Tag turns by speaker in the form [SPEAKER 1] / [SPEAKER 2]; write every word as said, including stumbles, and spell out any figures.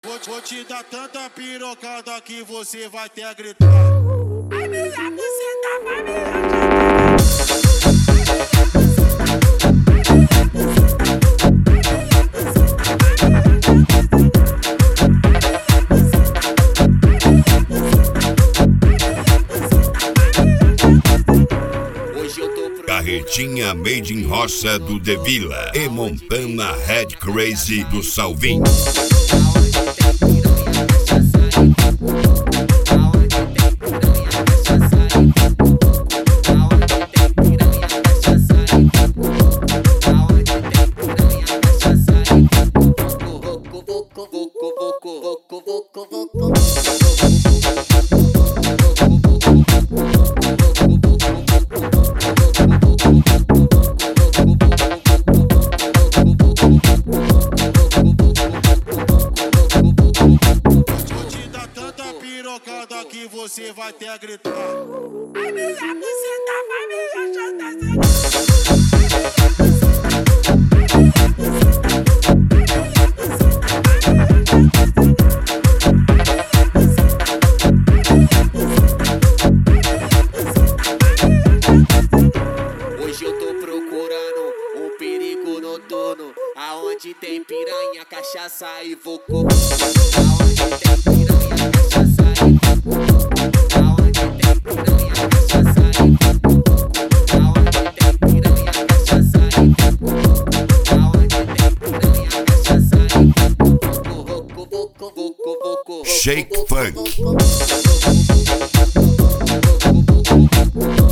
[SPEAKER 1] Vou, vou te dar tanta pirocada que você vai ter a gritar.
[SPEAKER 2] Ai, minha buceta vai me ajudar.
[SPEAKER 3] Carretinha Made in Roça do Devila e Montana Red Crazy do Salvinho.
[SPEAKER 1] Pirocada que você vai ter a gritar.
[SPEAKER 2] Ai, minha buceta vai me ajudar.
[SPEAKER 4] Hoje eu tô procurando um perigo noturno, aonde tem piranha, cachaça e vocô. Aonde tem piranha, cachaça e vocô. Aonde tem piranha, cachaça e vocô. Aonde tem piranha, cachaça e vocô. Aonde tem piranha, cachaça e vocô.
[SPEAKER 3] Shake Funk.